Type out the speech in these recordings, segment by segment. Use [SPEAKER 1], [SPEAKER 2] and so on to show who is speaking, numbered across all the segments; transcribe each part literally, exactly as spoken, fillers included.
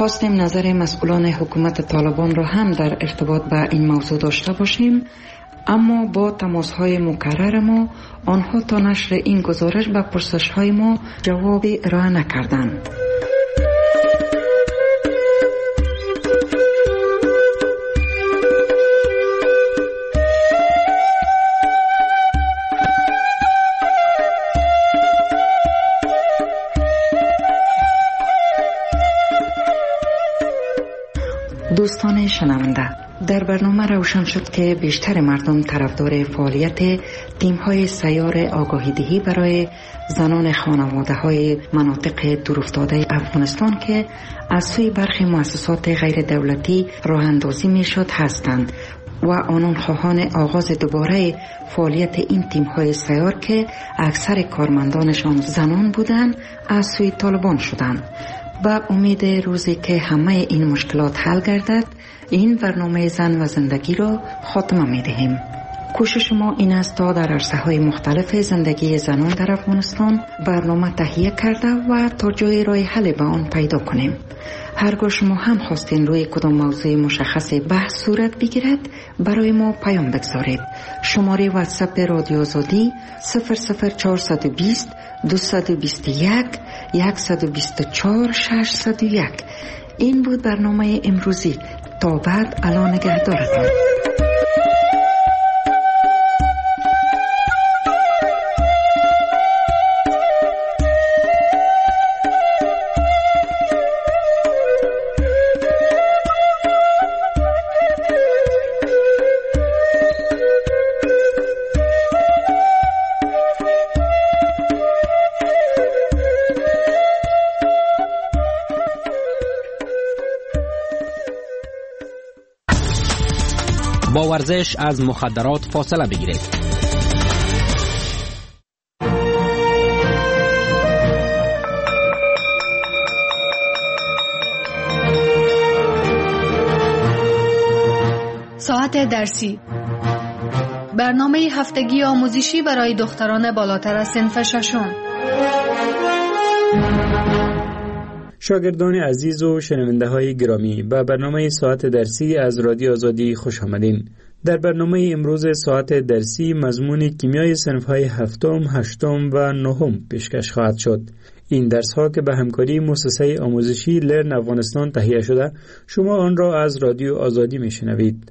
[SPEAKER 1] خواستیم نظر مسئولان حکومت طالبان را هم در ارتباط به این موضوع داشته باشیم، اما با تماس‌های مکرر ما آنها تا نشر این گزارش به پرسش‌های ما جوابی ارائه نکردند. دوستان شنونده، در برنامه روشن شد که بیشتر مردم طرفدار فعالیت تیم‌های سیار آگاهی دهی برای زنان خانواده‌های مناطق دورافتاده افغانستان که از سوی برخی مؤسسات غیر دولتی راه اندازی می‌شد هستند و آنان خواهان آغاز دوباره فعالیت این تیم‌های سیار که اکثر کارمندانشان زنان بودند از سوی طالبان شدند. با امید روزی که همه این مشکلات حل گردد، این برنامه زن و زندگی را خاتمه می دهیم. کوشش ما این است تا در عرصه‌های مختلف زندگی زنان در افغانستان برنامه تهیه کرده و تا جای راه حل به آن پیدا کنیم. هرگاه شما هم خواستین روی کدام موضوع مشخص بحث صورت بگیرد، برای ما پیام بگذارید. شماره واتساپ رادیو آزادی صفر صفر چهارصد و بیست دویست و بیست و یک صد و بیست و چهار ششصد و یک. این بود برنامه امروزی. تا بعد، الان نگهدارتان.
[SPEAKER 2] با ورزش از مخدرات فاصله بگیرید.
[SPEAKER 3] ساعت درسی، برنامه هفتگی آموزشی برای دختران بالاتر از صنف ششم.
[SPEAKER 4] شاگردان عزیز و شنونده های گرامی، به برنامه ساعت درسی از رادیو آزادی خوش آمدین. در برنامه امروز ساعت درسی مضمون کیمیای صنف های هفتم، هشتم و نهم پیشکش خواهد شد. این درس ها که به همکاری مؤسسه آموزشی لرن افغانستان تهیه شده، شما آن را از رادیو آزادی میشنوید.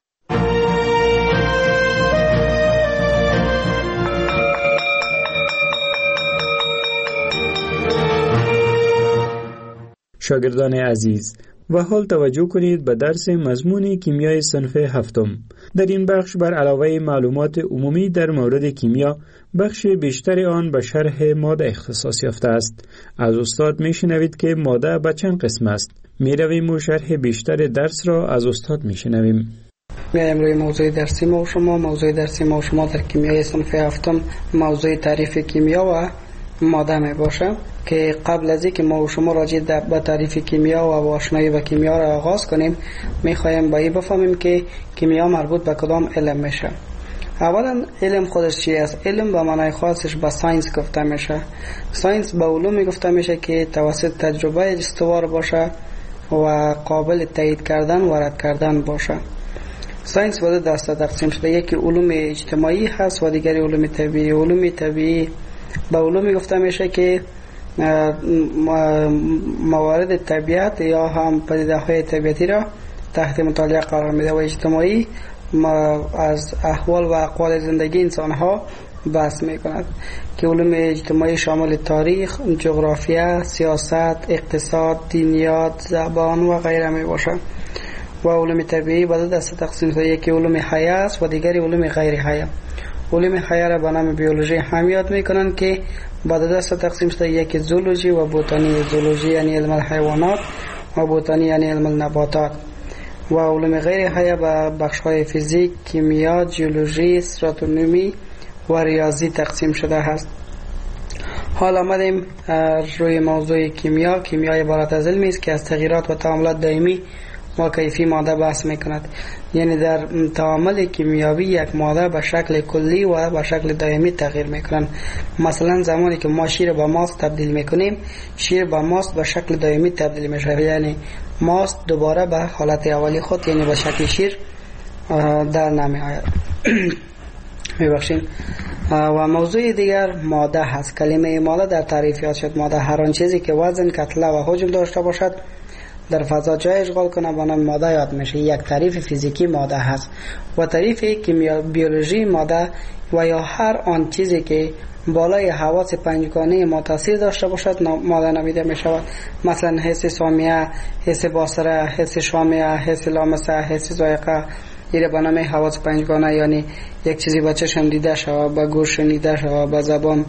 [SPEAKER 4] شاگردان عزیز، و حال توجه کنید به درس مضمون کیمیای صنف هفتم. در این بخش بر علاوه معلومات عمومی در مورد کیمیا، بخش بیشتر آن به شرح ماده اختصاص یافته است. از استاد میشنوید که ماده به چند قسم است. میرویم و شرح بیشتر درس را از استاد میشنویم.
[SPEAKER 5] میایم روی موضوع درسی ما و شما. موضوع درسی ما و شما در کیمیای صنف هفتم موضوع تعریف کیمیا و ماده می باشه که قبل از اینکه ما و شما راجع به تعریف کیمیا و آشنایی با کیمیا را آغاز کنیم، میخوایم با این بفهمیم که کیمیا مربوط به کدام علم میشه. اولا علم خودش چی است؟ علم به معنای خاصش به ساینس گفته میشه. ساینس به علومی گفته میشه که توسط تجربه استوار باشه و قابل تایید کردن و رد کردن باشه. ساینس به دو دسته تقسیم شده، یکی علوم اجتماعی هست و دیگری علوم طبیعی. علوم طبیعی به علومی گفته میشه که موارد طبیعت یا هم پدیده های طبیعتی را تحت مطالعه قرار میده، و اجتماعی از احوال و اقوال زندگی انسان ها بحث میکند که علوم اجتماعی شامل تاریخ، جغرافیا، سیاست، اقتصاد، دینیات، زبان و غیره می باشه. و علوم طبیعی به دو دسته تقسیم شده، یکی علوم حیه است و دیگری علوم غیر حیه. علوم حیه را به نام بیولوژی هم یاد میکنن که به دو دسته تقسیم شده، یکی زولوژی و بوتانی. زولوژی یعنی علم الحیوانات و بوتانی یعنی علم النباتات. و علوم غیر حیه به بخش‌های فیزیک، کیمیا، جیولوژی، استراتونومی و ریاضی تقسیم شده است. حال آمدیم روی موضوع کیمیا. کیمیا عبارت از علمی است که از تغییرات و تعاملات دائمی و کیفی ماده بحث میکند. یعنی در تعامل کیمیایی یک ماده به شکل کلی و به شکل دائمی تغییر میکنند. مثلا زمانی که ما شیر به ماست تبدیل میکنیم، شیر به ماست به شکل دائمی تبدیل میشه، یعنی ماست دوباره به حالت اولی خود یعنی به شکل شیر در نمی آید. میبخشید. و موضوع دیگر ماده هست. کلمه ماده در تعریف یاد شد. ماده هر آن چیزی که وزن، کتله و حجم داشته باشد در فضا جای اشغال کنه به نام ماده یاد میشه. یک تعریف فیزیکی ماده هست. و تعریف کیمیا بیولوژی ماده و یا هر آن چیزی که بالای حواس پنجگانه ما تاثیر داشته باشد ماده نامیده می شود. مثلا حس سامیه، حس بصره، حس شامه، حس لامسه، حس ذائقه، ایره به نام حواس پنجگانه، یعنی یک چیزی با چشم دیده شود، با گوش شنیده شود، با زبان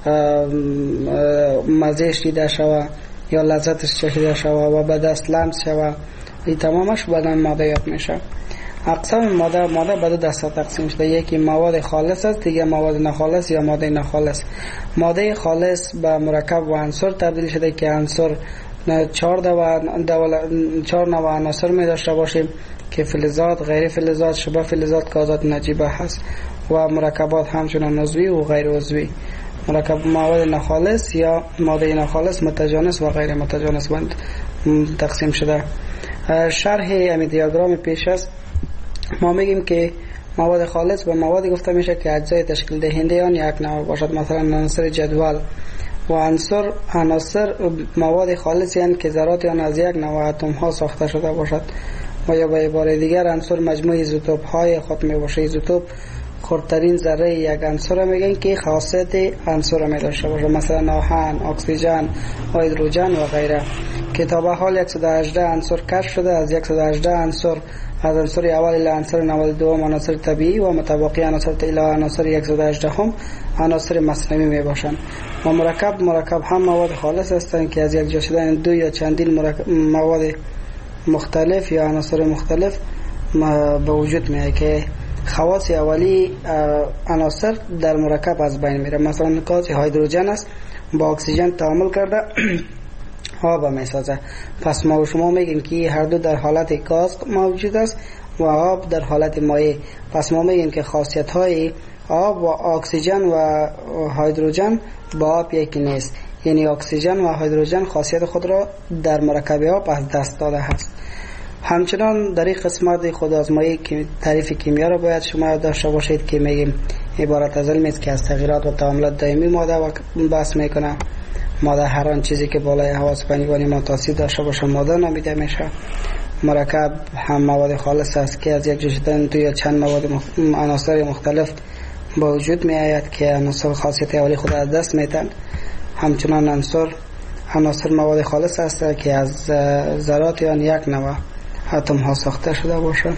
[SPEAKER 5] مزهش دیده شود یا لذتش چشیده شود و به دست لمس شود، این تمامش به نام ماده یاد میشه. اقسام ماده ماده به دو دسته تقسیم شده. یکی مواد خالص است، دیگه مواد ناخالص یا ماده ناخالص. ماده خالص به مرکب و عنصر تبدیل شده که عنصر چهار چهار نوع عناصر می داشته باشیم که فلزات، غیر فلزات، شبه فلزات، گازات نجیبه هست و مرکبات همچنان عضوی و غیر عضوی. مرکب مواد ناخالص یا ماده ناخالص متجانس و غیر متجانس بند تقسیم شده. شرح امی دیاگرام پیش است. ما میگیم که مواد خالص به موادی گفته میشه که اجزای تشکیل دهنده آن یک نوع باشد، مثلا عناصر جدول. و عناصر عناصر مواد خالصی هستند که ذرات آن از یک نوع اتم ها ساخته شده باشد. و یا به عبارت دیگر عنصر مجموعه ایزوتوپ های خود می باشه. ایزوتوپ خردترین ذره یک عنصر میگن که خاصیت عنصر می داشته باشه، مثلا آهن، اکسیژن، هیدروژن و غیره. که تا به حال صد و هجده عنصر کشف شده. از صد و هجده عنصر از عنصر اول الی عنصر نود و دو عناصر طبیعی و متبقی عناصر الی عناصر صد و هجده هم عناصر مصنوعی می باشند. و مرکب مرکب هم مواد خالص هستند که از یک جا شدن دو یا چندین مواد مختلف یا عناصر مختلف به وجود میاد که خواص اولی عناصر در مرکب از بین میره. مثلا گاز هیدروژن است، با اکسیژن تعامل کرده آب میسازه. پس ما و شما میگیم که هر دو در حالت گاز موجود است و آب در حالت مایع. پس ما میگیم که خاصیت های آب و اکسیژن و هیدروژن با آب یکی نیست. یعنی اکسیژن و هیدروژن خاصیت خود را در مرکب آب از دست داده است. همچنان در این قسمت خود آزمایی که تعریف کیمیا را باید شما داشته باشید که میگیم عبارت از علمی است که از تغییرات و تعاملات دائمی ماده و بحث میکنه. ماده هر آن چیزی که بالای حواس پنجگانه ما تاثیر داشته باشه ماده نامیده میشه. مرکب هم مواد خالص است که از یک جا شدن دو یا چند مواد مخ... عناصر مختلف با وجود می آید که عناصر خاصیت اولی خود از دست میتن. همچنان عنصر عناصر مواد خالص است که از ذرات آن یک نوع اتم ها ساخته شده باشند.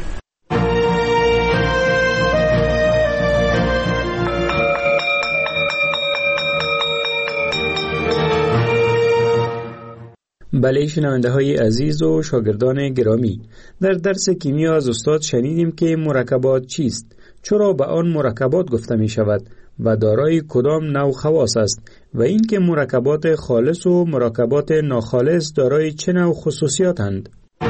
[SPEAKER 4] بله شنونده های عزیز و شاگردان گرامی، در درس کیمیا از استاد شنیدیم که مرکبات چیست، چرا به آن مرکبات گفته می شود و دارای کدام نوع خواص است و اینکه مرکبات خالص و مرکبات ناخالص دارای چه نوع خصوصیاتند.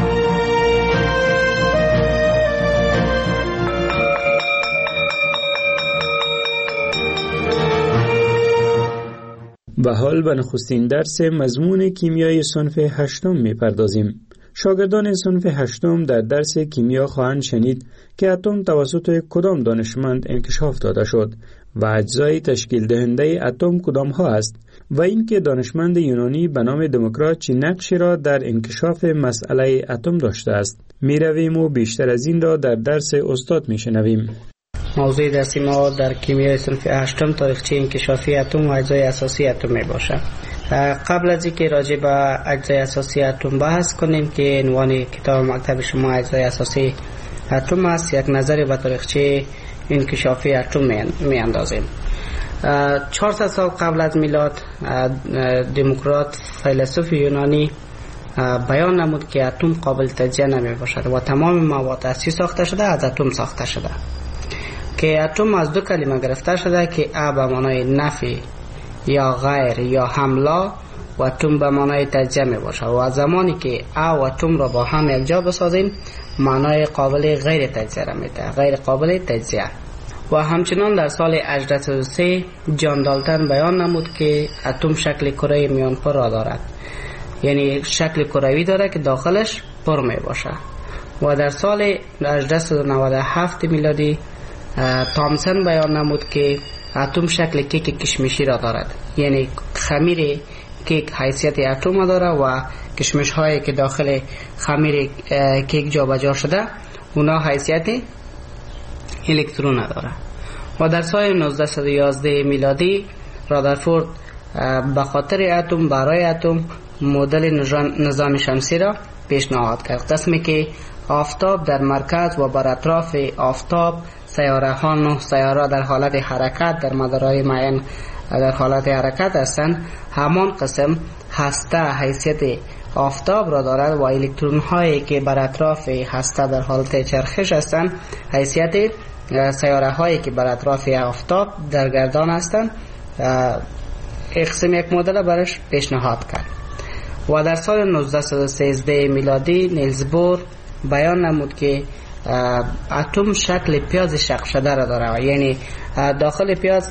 [SPEAKER 4] و حال به نخستین درس مضمون کیمیای صنف هشتم می پردازیم. شاگردان صنف هشتم در درس کیمیا خواهند شنید که اتم توسط کدام دانشمند انکشاف داده شد و اجزای تشکیل دهنده اتم کدام ها است و اینکه دانشمند یونانی به نام دموکریت چه نقشی را در انکشاف مسئله اتم داشته است. می رویم و بیشتر از این را در درس استاد می شنویم.
[SPEAKER 5] موضوع درسی ما در کیمیای صنف هشتم تاریخچه انکشافی اتم و اجزای اساسی اتم می باشه. قبل از اینکه راجع به اجزای اساسی اتم بحث کنیم که عنوان کتاب مکتب شما اجزای اساسی اتم است، یک نظری به تاریخچه انکشافی اتم می اندازیم. چهارصد سال قبل از میلاد دموکریت فیلسوف یونانی بیان نمود که اتم قابل تجزیه نمی باشد و تمام مواد از چی ساخته شده؟ از اتم ساخته شده. که اتم از دو کلمه گرفته شده که ا به معنای نفی یا غیر یا حمله و اتم به معنای تجزیه می باشه و زمانی که ا و اتم را با هم یک جا بسازیم معنای قابل غیر تجزیه را میده، غیر قابل تجزیه. و همچنان در سال هجده صد و سه جان دالتن بیان نمود که اتم شکل کره میان پر را دارد، یعنی شکل کروی داره که داخلش پر می باشه. و در سال هجده صد و نود و هفت میلادی تامسون بیان نمود که اتم شکل کیک کشمشی را دارد، یعنی خمیر کیک حیثیت اتم داره و کشمش هایی که داخل خمیر کیک جابجا شده اونا حیثیت الکترون داره. و در سال نوزده صد و یازده میلادی رادرفورد به خاطر اتم برای اتم مدل نظام شمسی را پیشنهاد کرد، قسمی که آفتاب در مرکز و بر اطراف آفتاب سیاره ها نه سیاره در حالت حرکت در مدارهای معین در حالت حرکت هستند. همان قسم هسته حیثیت آفتاب را دارد و الکترون هایی که بر اطراف هسته در حالت چرخش هستند حیثیت سیاره هایی که بر اطراف آفتاب در گردان هستند. قسم یک مدل برش پیشنهاد کرد. و در سال نوزده صد و سیزده میلادی نیلز بور بیان نمود که اتم شکل پیاز شق شده را داره، یعنی داخل پیاز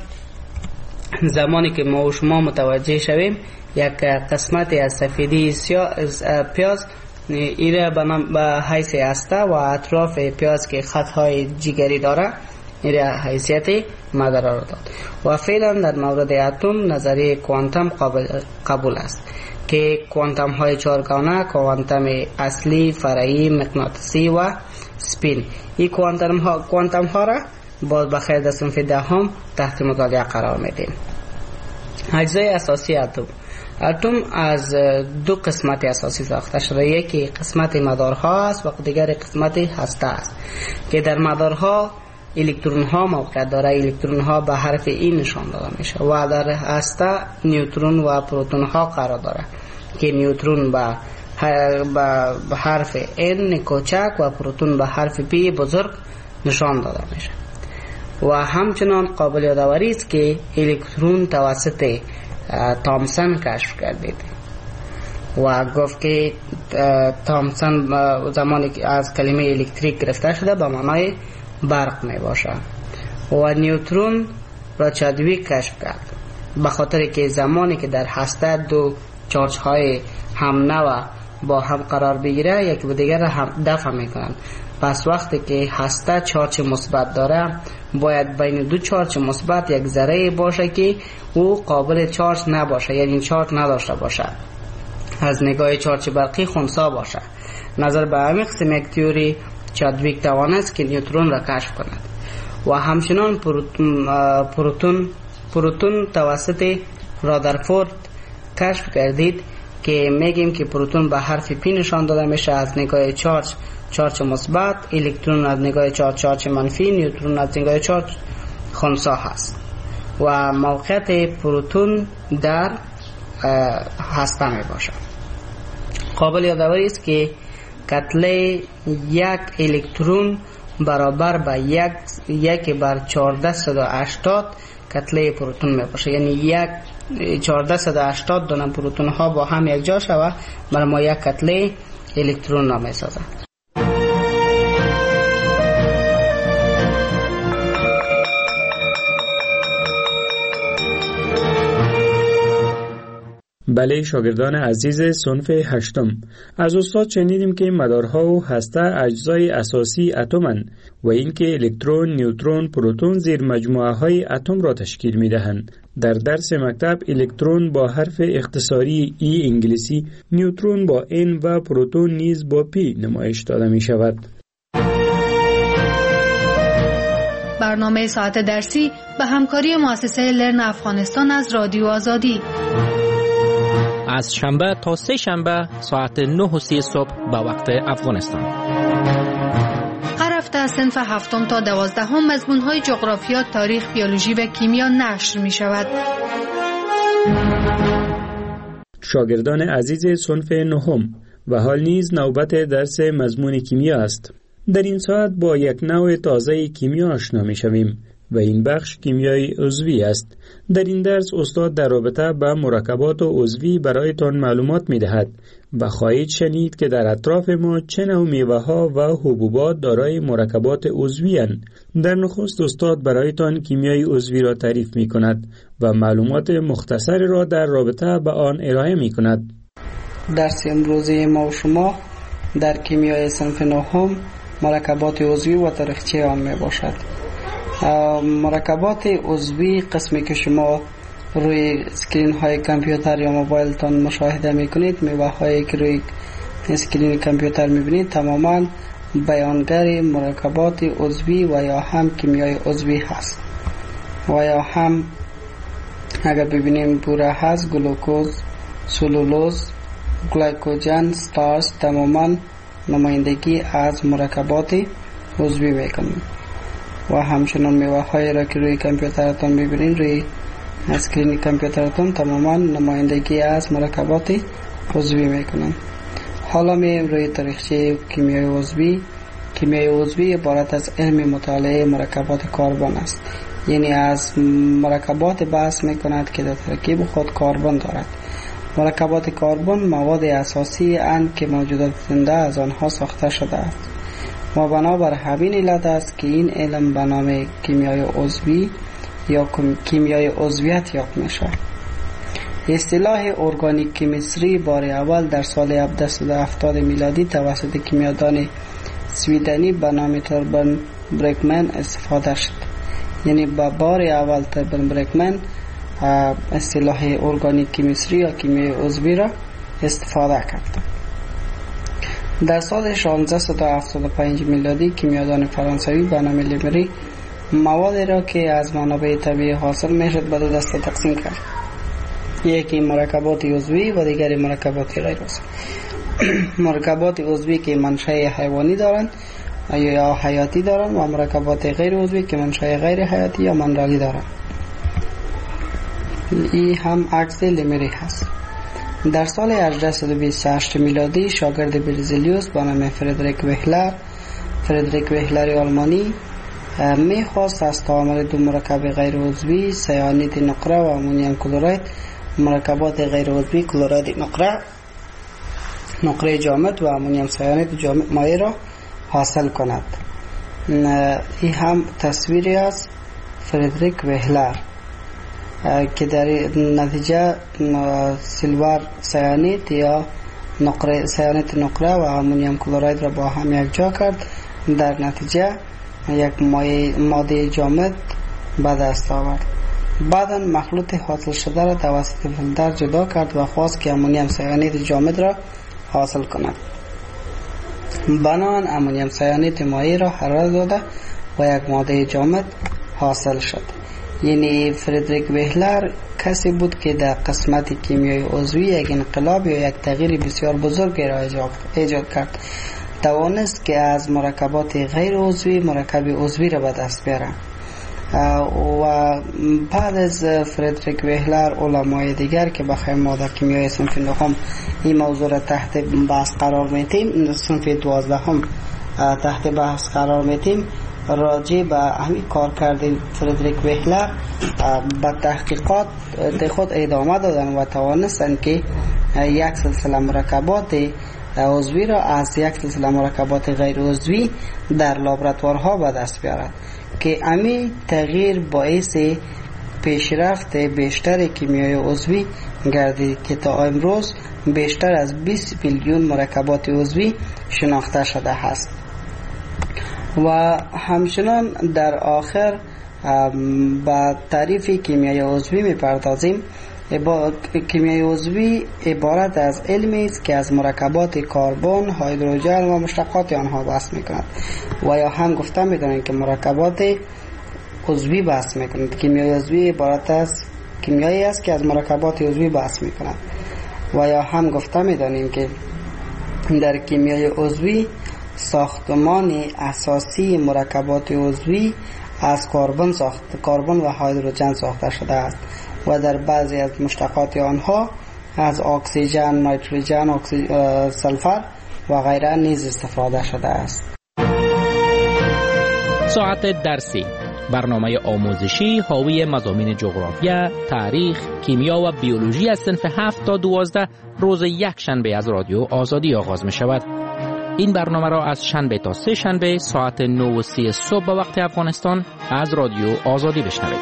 [SPEAKER 5] زمانی که ما و شما متوجه شویم یک قسمت از سفیدی پیاز ایره به حیث هسته و اطراف پیاز که خطهای جگری داره ایره حیثیت مدره را داد. و فعلا در مورد اتم نظریه کوانتم قابل قبول است که کوانتم های چهارگانه، کوانتم اصلی، فرعی، مغناطیسی و سپین، این کوانتم ها کوانتم ها را باز بخیر در صنف دهم تحت مطالعه قرار میدیم. اجزای اساسی اتم. اتم از دو قسمت اساسی ساخته شده، یکی قسمت مدارها است و دیگر قسمت هسته است که در مدارها الکترون ها موقعیت داره، الکترون ها به حرف ای نشان داده میشه و در هسته نیوترون و پروتون ها قرار داره که نیوترون به به حرف ان کوچک و پروتون به حرف پی بزرگ نشان داده میشه. و همچنان قابل یادآوری است که الکترون توسط تامسون کشف گردید و گفت که تامسون زمانی که از کلمه الکتریک گرفته شده به معنای برق می باشه. و نیوترون را چادویک کشف کرد به خاطر که زمانی که در هسته دو چارج های هم نوع با هم قرار بگیره یک به دیگر هم دفع میکنند. پس وقتی که هسته چارج مثبت داره باید بین دو چارج مثبت یک ذره باشه که او قابل چارج نباشه، یعنی چارج نداشته باشه، از نگاه چارج برقی خنثی باشه. نظر به همین قسم یک تئوری چادویک توانست که نیوترون را کشف کند. و همچنان پروتون پروتون پروتون توسط رادرفورد کشف گردید که میگیم که پروتون به حرف پی نشان داده میشه از نگاه چارج چارج مثبت، الکترون از نگاه چارج چارج منفی، نیوترون از نگاه چارج خنثی هست. و موقعیت پروتون در هسته می باشه. قابل یادآوری است که کتله یک الکترون برابر به یک یک بر چهارده صد و هشتاد کتله پروتون می باشه، یعنی یک چهارده صد و هشتاد دونه پروتون ها با هم یک جا شوه برای ما یک کتله الکترون را می سازه.
[SPEAKER 4] بله شاگردان عزیز صنف هشتم، از استاد شنیدیم که مدارها و هسته اجزای اساسی اتم‌اند و اینکه الکترون، نیوترون، پروتون زیر مجموعه های اتم را تشکیل می دهند. در درس مکتب الکترون با حرف اختصاری ای انگلیسی، نیوترون با ان و پروتون نیز با پی نمایش داده می شود.
[SPEAKER 3] برنامه ساعت درسی به همکاری مؤسسه لرن افغانستان از رادیو آزادی
[SPEAKER 2] از شنبه تا سه شنبه ساعت نه و سی صبح به وقت افغانستان.
[SPEAKER 3] هر هفته از صنف هفتم تا دوازدهم مضمون‌های جغرافیا، تاریخ، بیولوژی و کیمیا نشر می شود.
[SPEAKER 4] شاگردان عزیز صنف نهم، و حال نیز نوبت درس مضمون کیمیا است. در این ساعت با یک نوع تازه کیمیا آشنا می شویم. و این بخش کیمیای عضوی است. در این درس استاد در رابطه با مرکبات عضوی برایتان معلومات می دهد و خواهید شنید که در اطراف ما چه نوع میوه ها و حبوبات دارای مرکبات عضوی اند. در نخست استاد برایتان کیمیای عضوی را تعریف می کند و معلومات مختصر را در رابطه با آن ارائه می کند.
[SPEAKER 5] درس امروزی ما و شما در کیمیای صنف نهم مرکبات عضوی و تاریخچه آن می باشد. مرکبات عضوی قسمی که شما روی اسکرین های کامپیوتر یا موبایلتان مشاهده می کنید، میوه هایی که روی اسکرین کامپیوتر می بینید تماما بیانگر مرکبات عضوی و یا هم کیمیای عضوی هست. و یا هم اگر ببینیم بوره هست، گلوکوز، سلولوز، گلیکوژن، استارچ تماما نمایندگی از مرکبات عضوی میکنند. و همچنان میوه های را که روی کامپیوترتان ببینید، روی اسکرین کامپیوترتان تماما نمایندگی از مرکبات عضوی میکنند. حالا میایم روی تاریخچه کیمیای عضوی. کیمیای عضوی عبارت از علم مطالعه مرکبات کربن است، یعنی از مرکبات بحث میکند که در ترکیب خود کربن دارد. مرکبات کربن مواد اساسی اند که موجودات زنده از آنها ساخته شده است و بنابر همین علت است که این علم به نام کیمیای عضوی یا کیمیای عضویت یاد میشه. اصطلاح ارگانیک کیمستری بار اول در سال هفتصد و هفتاد میلادی توسط کیمیادان سویدنی به نام توربن برکمن استفاده شد. یعنی با بار اول توربن برکمن اصطلاح ارگانیک کیمستری یا کیمیای عضوی را استفاده کرد. در سال شانزده و هفتاد و پنج میلادی کیمیادان فرانسوی به نام لیمری موادی را که از منابع طبیعی حاصل میشد به دو دسته تقسیم کرد. یکی مرکبات عضوی و دیگری مرکبات غیر عضوی. مرکبات عضوی که منشأ حیوانی دارند یا حیاتی دارند و مرکبات غیر عضوی که منشأ غیر حیاتی یا منرالی دارند. این هم عکس لیمری هست. در سال هجده و بیست و هشت میلادی شاگرد برزیلیوس به نام فردریک وهلر فردریک وهلر آلمانی میخواست از تعامل دو مرکب غیر عضوی سیانید نقره و امونیوم کلراید مرکبات غیر عضوی کلراید نقره نقره جامد و امونیوم سیانید جامد مایع را حاصل کند. این هم تصویری از فردریک وهلر که در نتیجه سیلور سیانید یا نقره سیانید نقره و امونیوم کلراید را با هم یک جا کرد. در نتیجه یک ماده جامد به دست آورد. بعدا مخلوط حاصل شده را توسط فیلتر جدا کرد و خواست که امونیوم سیانید جامد را حاصل کند. بنابراین امونیوم سیانید مایع را حرارت داده و یک ماده جامد حاصل شد. یعنی فردریک وهلر کسی بود که در قسمت کیمیای عضوی یک انقلاب یا یک تغییر بسیار بزرگ را ایجاد کرد. توانست که از مرکبات غیر عضوی مرکب عضوی را به دست بیاره. و بعد از فردریک وهلر علمای دیگر که بخوایم ما در کیمیای صنف نهم این موضوع را تحت بحث قرار میتیم، صنف دوازدهم تحت بحث قرار میتیم، راجع به همین کار کرده فردریک وهلر به تحقیقات خود ادامه دادن و توانستن که یک سلسله مرکبات عضوی را از یک سلسله مرکبات غیر عضوی در لابراتوارها به دست بیارد که امی تغییر باعث پیشرفت بیشتر کیمیای عضوی گردید که تا امروز بیشتر از بیست میلیون مرکبات عضوی شناخته شده است. و همچنان در آخر با تعریف کیمیای عضوی می‌پردازیم. کیمیای عضوی عبارت از علمی است که از مرکبات کربن، هیدروژن و مشتقات آنها بحث می‌کند و یا هم گفته می‌دانیم که مرکبات عضوی بحث می‌کند. کیمیای عضوی عبارت از کیمیایی است که از مرکبات عضوی بحث می‌کند و یا هم گفته می‌دانیم که در کیمیای عضوی ساختمان اساسی مرکبات عضوی از کربن ساخت کربن و هیدروژن ساخته شده است و در بعضی از مشتقات آنها از اکسیژن، نیتروژن، اکسی... سلفر و غیره نیز استفاده شده است.
[SPEAKER 2] ساعت درسی برنامه آموزشی حاوی مضامین جغرافیا، تاریخ، کیمیا و بیولوژی از صنف هفت تا دوازده روز یک شنبه از رادیو آزادی آغاز می شود. این برنامه را از شنبه تا سه شنبه ساعت نه و سی صبح به وقت افغانستان از رادیو آزادی بشنوید.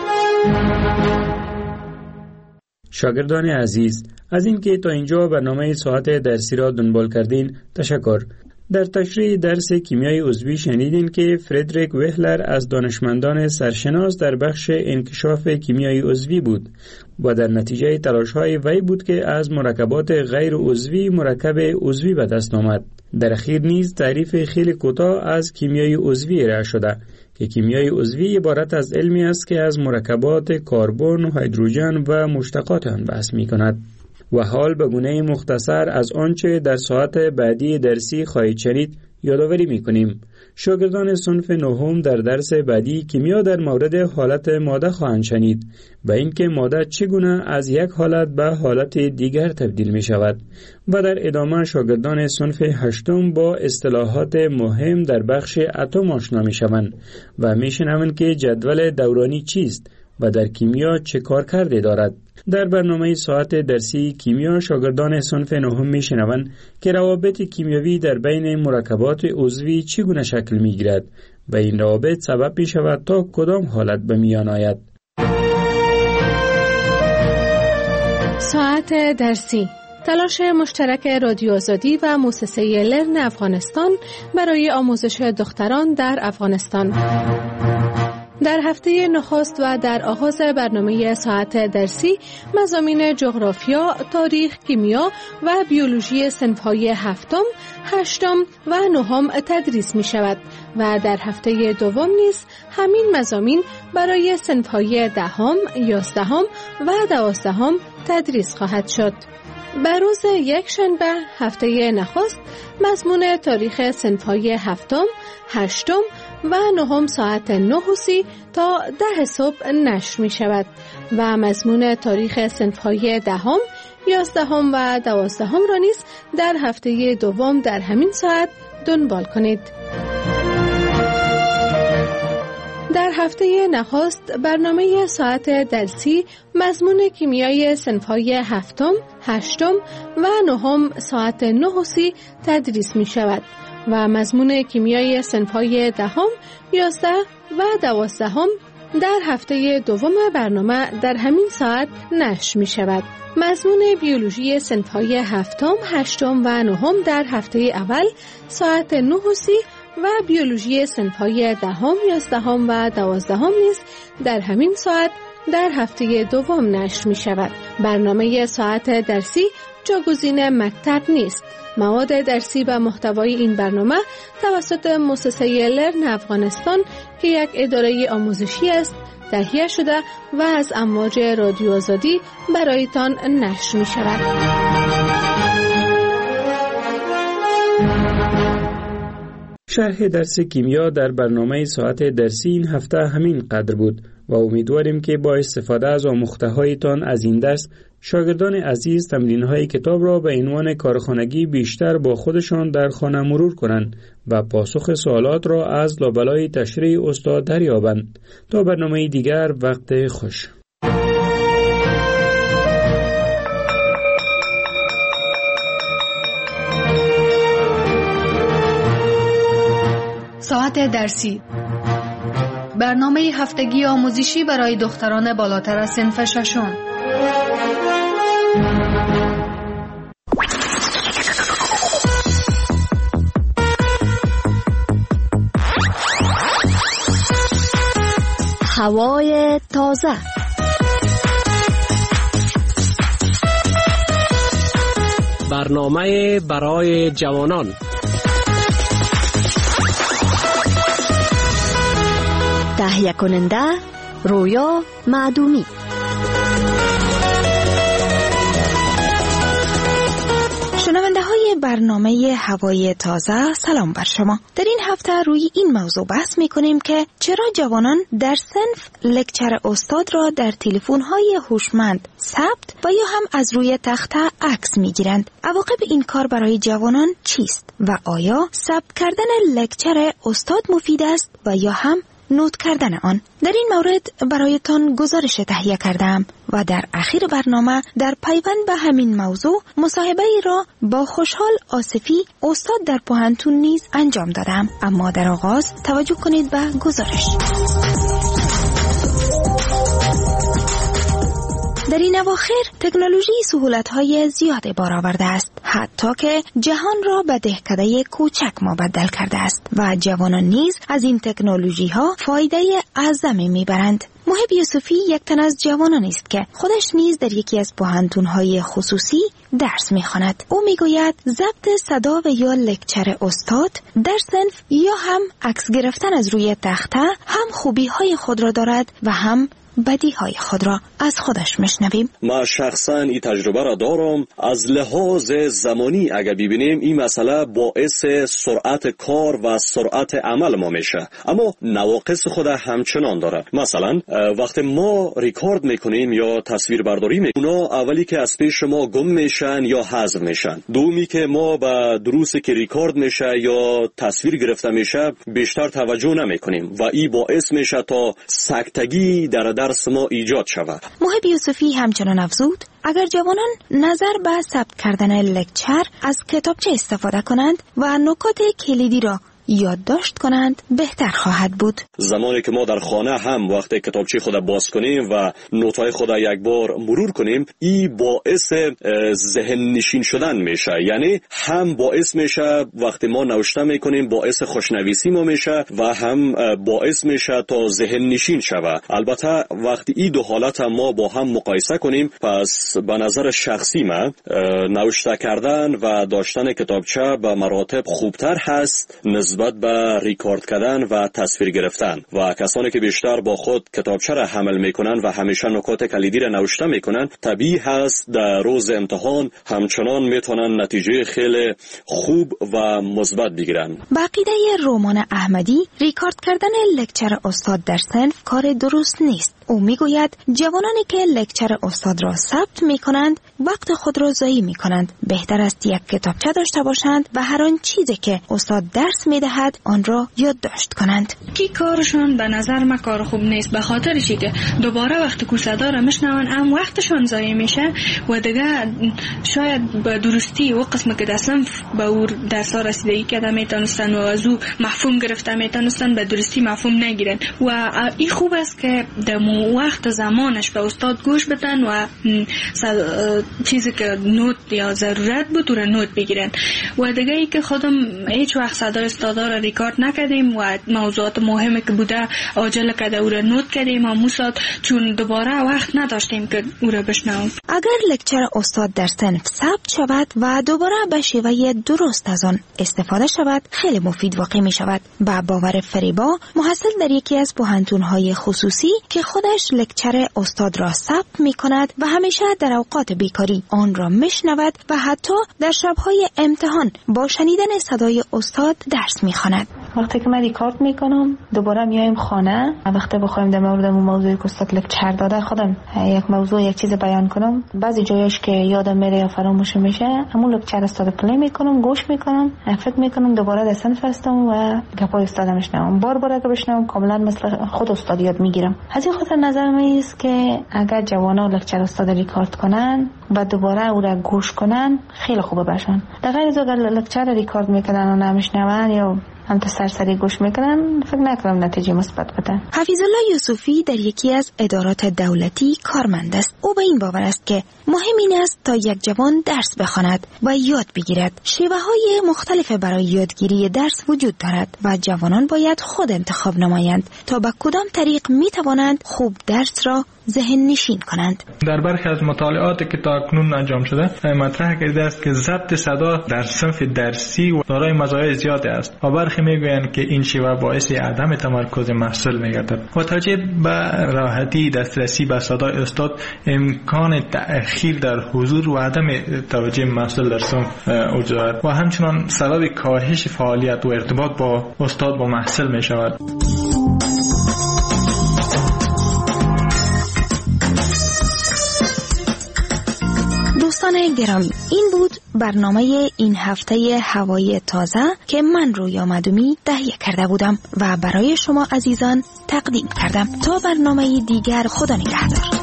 [SPEAKER 4] شاگردان عزیز، از اینکه تا اینجا برنامه ساعت درسی را دنبال کردین تشکر. در تشریح درس کیمیای عضوی شنیدین که فردریک وهلر از دانشمندان سرشناس در بخش انکشاف کیمیای عضوی بود و در نتیجه تلاش‌های وی بود که از مرکبات غیر عضوی مرکب عضوی به دست آمد. در اخیر نیز تعریف خیلی کوتاه از کیمیای عضوی ارائه شده که کیمیای عضوی عبارت از علمی است که از مرکبات کربن و هیدروژن و مشتقات آن بحث می‌کند. و حال به گونه مختصر از آنچه در ساعت بعدی درسی خواهید شنید یادآوری می‌کنیم. شاگردان صنف نهم در درس بعدی کیمیا در مورد حالت ماده خواهند شنید و اینکه ماده چگونه از یک حالت به حالت دیگر تبدیل می شود و در ادامه شاگردان صنف هشتم با اصطلاحات مهم در بخش اتم آشنا می شوند و می شنوند که جدول دورانی چیست و در کیمیا چه کار کرده دارد. در برنامه ساعت درسی کیمیا شاگردان صنف نهم میشنوند که روابط کیمیاوی در بین مرکبات عضوی چگونه شکل میگیرد و این روابط سبب می شود تا کدام حالت به میان آید.
[SPEAKER 3] ساعت درسی، تلاش مشترک رادیو آزادی و مؤسسه لرن افغانستان برای آموزش دختران در افغانستان. در هفته نخست و در آغاز برنامه ساعت درسی مضامین جغرافیا، تاریخ، کیمیا و بیولوژی صنف‌های هفتم، هشتم و نهم تدریس می شود و در هفته دوم نیز همین مضامین برای صنف‌های دهم، یازدهم و دوازدهم تدریس خواهد شد. بر روز یک شنبه هفته نخست مضمون تاریخ صنف‌های هفتم، هشتم و نهم ساعت نه و سی تا ده صبح نشر می شود و مضمون تاریخ صنف‌های دهم، یازدهم و دوازدهم را نیز در هفته دوم در همین ساعت دنبال کنید. در هفته نخست برنامه ساعت درسی مضمون کیمیای صنف‌های هفتم، هشتم و نهم ساعت نه و سی تدریس می شود و مضمون کیمیای صنف‌های دهم، یازده و دوازدهم در هفته دوم برنامه در همین ساعت نشر می شود. مضمون بیولوژی صنف‌های هفتم، هشتم و نهم در هفته اول ساعت نه و سی و بیولوژی صنف‌های دهم، یازدهم و دوازدهم نیز در همین ساعت در هفته دوم نشر می شود. برنامه ساعت درسی جاگزین مکتب نیست. مواد درسی و محتوای این برنامه توسط مؤسسه لرن افغانستان که یک اداره آموزشی است تهیه شده و از امواج رادیو آزادی برایتان نشر می شود.
[SPEAKER 4] شرح درس کیمیا در برنامه ساعت درسی این هفته همین قدر بود و امیدواریم که با استفاده از آموخته‌هایتان از این درس شاگردان عزیز تمرین‌های کتاب را به عنوان کارخانگی بیشتر با خودشان در خانه مرور کنند و پاسخ سوالات را از لابلای تشریح استاد دریابند. تا برنامه دیگر، وقت خوش.
[SPEAKER 3] ساعت درسی، برنامه هفتگی آموزشی برای دختران بالاتر از صنف ششم.
[SPEAKER 6] هوای تازه،
[SPEAKER 2] برنامه برای جوانان،
[SPEAKER 6] تهیه کننده رویا معدومی. شنونده های برنامه هوای تازه، سلام بر شما. در این هفته روی این موضوع بحث می کنیم که چرا جوانان در صنف لکچر استاد را در تلفن های هوشمند ثبت و یا هم از روی تخته عکس می گیرند. عواقب این کار برای جوانان چیست و آیا ثبت کردن لکچر استاد مفید است و یا هم نوت کردن آن. در این مورد برایتان گزارش تهیه کردم و در اخیر برنامه در پیوند به همین موضوع مصاحبه ای را با خوشحال آصفی استاد در پوهنتون نیز انجام دادم. اما در آغاز توجه کنید به گزارش. در این اواخر تکنولوژی سهولت‌های زیاد بار آورده است، حتی که جهان را به دهکده کوچک مبدل کرده است و جوانان نیز از این تکنولوژی‌ها فایده اعظمی می‌برند. محب یوسفی یک تن از جوانان است که خودش نیز در یکی از پوهنتون‌های خصوصی درس می‌خواند. او می‌گوید ضبط صدا و یا لکچر استاد در صنف یا هم عکس گرفتن از روی تخته هم خوبی‌های خود را دارد و هم بدیهای خود را از خودش میشنویم.
[SPEAKER 7] ما شخصا این تجربه را دارم. از لحاظ زمانی اگر ببینیم این مسئله باعث سرعت کار و سرعت عمل ما میشه، اما نواقص خود همچنان داره. مثلا وقتی ما ریکورد میکنیم یا تصویر برداری میکنیم، اونا اولی که از پیش ما گم میشن یا حذف میشن. دومی که ما به دروسی که ریکورد میشه یا تصویر گرفته میشه بیشتر توجه نمیکنیم و این باعث میشه تا سکتگی در درس ما ایجاد شود.
[SPEAKER 6] محب یوسفی همچنان افزود اگر جوانان نظر به ثبت کردن لکچر از کتابچه استفاده کنند و نکات کلیدی را یادداشت کنند بهتر خواهد بود.
[SPEAKER 7] زمانی که ما در خانه هم وقتی کتابچه خود باز کنیم و نوت‌های خود یک بار مرور کنیم، این باعث ذهن نشین شدن میشه. یعنی هم باعث میشه وقتی ما نوشته میکنیم باعث خوشنویسی ما میشه و هم باعث میشه تا ذهن نشین شود. البته وقتی این دو حالت هم ما با هم مقایسه کنیم، پس به نظر شخصی من نوشته کردن و داشتن کتابچه به مراتب خوبتر هست نسبت به ریکورد کردن و تصویر گرفتن. و کسانی که بیشتر با خود کتابچه را حمل میکنن و همیشه نکات کلیدی را نوشته میکنن، طبیعی هست در روز امتحان همچنان میتونن نتیجه خیلی خوب و مثبت بگیرن.
[SPEAKER 6] با عقیده رومان احمدی، ریکورد کردن لکچر استاد در صنف کار درست نیست. او میگوید جوانانی که لکچر استاد را ثبت میکنند وقت خود را ضایع میکنند. بهتر است یک کتابچه داشته باشند و هر آن چیزی که استاد درس میدهد آن را یادداشت کنند.
[SPEAKER 8] کی کارشون به نظر من کار خوب نیست، به خاطر چی که دوباره وقتی که صدا را میشنون هم وقتشون ضایع میشه و دیگه شاید به درستی و قسم که در صنف به او درس ها رسیدگی کرده میتونستن و از او مفهوم گرفته میتونستن به درستی مفهوم نگیرن. و این خوب است که در وقت زمانش به استاد گوش بدن و چیزی که نوت یا ضرورت بود رو نوت بگیرن. و دیگه ای که خودم هیچ وقت صدای استادا را ریکارد نکردیم و موضوعات مهمی که بوده عاجل کرده او را نوت کردیم و موساد چون دوباره وقت نداشتیم که او را بشنویم.
[SPEAKER 6] اگر لکچر استاد در صنف ثبت شود و دوباره به شیوه درست از آن استفاده شود خیلی مفید واقع می شود. با باور فریبا محصل در یکی از پوهنتون‌های خصوصی که خودش لکچر استاد را ثبت می کند و همیشه در اوقات بیکاری آن را میشنود و حتی در شبهای امتحان با شنیدن صدای استاد درس می خواند.
[SPEAKER 9] وقتی که من ریکارد میکنم دوباره میایم خانه، وقتی بخوایم در مورد اون موضوعی که استاد لکچر داده خودم یک موضوع یک چیز بیان کنم، بعضی جایش که یادم میره یا فراموش میشه همون لکچر استاد پلی میکنم، گوش میکنم، فکر میکنم دوباره در صنف هستم و گپای استاد میشنوم. بار بار که بشنوم کاملا مثل خود استاد یاد میگیرم. از این خاطر نظر من است که اگر جوانا لکچر استاد ریکارد کنن و دوباره او را گوش کنن خیلی خوبه باشن. در غیر از اگر لکچر ریکارد میکنن و نمیشنون یا هم تا سرسری گوش میکنن فکر نکنم نتیجه مثبت بده.
[SPEAKER 6] حفیظ الله یوسفی در یکی از ادارات دولتی کارمند است. او به این باور است که مهم این است تا یک جوان درس بخواند و یاد بگیرد. شیوه های مختلف برای یادگیری درس وجود دارد و جوانان باید خود انتخاب نمایند تا به کدام طریق می توانند خوب درس را ذهن نشین کنند.
[SPEAKER 10] در برخی از مطالعاتی که تا اکنون انجام شده مطرح کرده است که ضبط صدا در صنف درسی دارای مزایای زیادی است و برخی میگویند که این شیوه باعث عدم تمرکز محصول میگردد. با توجه به راحتی دسترسی به صدای استاد امکان تأخیر در حضور و عدم توجه محصول در صنف وجود دارد و همچنان سبب کاهش فعالیت و ارتباط با استاد با محصول می شود.
[SPEAKER 6] دوستان گرامی، این بود برنامه این هفته هوای تازه که من رویا مدومی تهیه کرده بودم و برای شما عزیزان تقدیم کردم. تا برنامه دیگر، خدا نگهدار.